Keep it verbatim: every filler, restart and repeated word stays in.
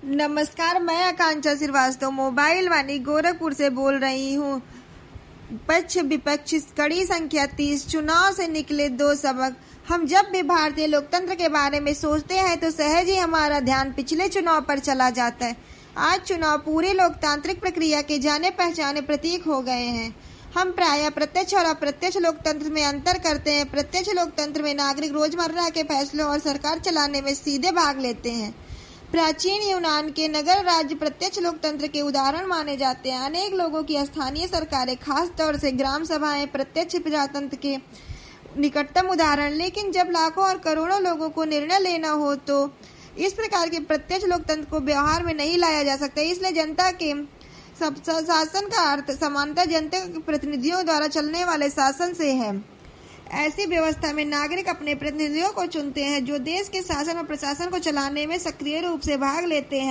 नमस्कार, मैं आकांक्षा श्रीवास्तव मोबाइल वाणी गोरखपुर से बोल रही हूँ। पक्ष विपक्ष कड़ी संख्या तीस, चुनाव से निकले दो सबक। हम जब भी भारतीय लोकतंत्र के बारे में सोचते हैं तो सहज ही हमारा ध्यान पिछले चुनाव पर चला जाता है। आज चुनाव पूरी लोकतांत्रिक प्रक्रिया के जाने पहचाने प्रतीक हो गए हैं। हम प्रायः प्रत्यक्ष और अप्रत्यक्ष लोकतंत्र में अंतर करते हैं। प्रत्यक्ष लोकतंत्र में नागरिक रोजमर्रा के फैसलों और सरकार चलाने में सीधे भाग लेते हैं। प्राचीन यूनान के नगर राज्य प्रत्यक्ष लोकतंत्र के उदाहरण माने जाते हैं। अनेक लोगों की स्थानीय सरकारें, खास तौर से ग्राम सभाएं, प्रत्यक्ष प्रजातंत्र के निकटतम उदाहरण। लेकिन जब लाखों और करोड़ों लोगों को निर्णय लेना हो तो इस प्रकार के प्रत्यक्ष लोकतंत्र को व्यवहार में नहीं लाया जा सकता। इसलिए जनता के सब शासन का अर्थ समानता जनता के प्रतिनिधियों द्वारा चलने वाले शासन से है। ऐसी व्यवस्था में नागरिक अपने प्रतिनिधियों को चुनते हैं जो देश के शासन और प्रशासन को चलाने में सक्रिय रूप से भाग लेते हैं।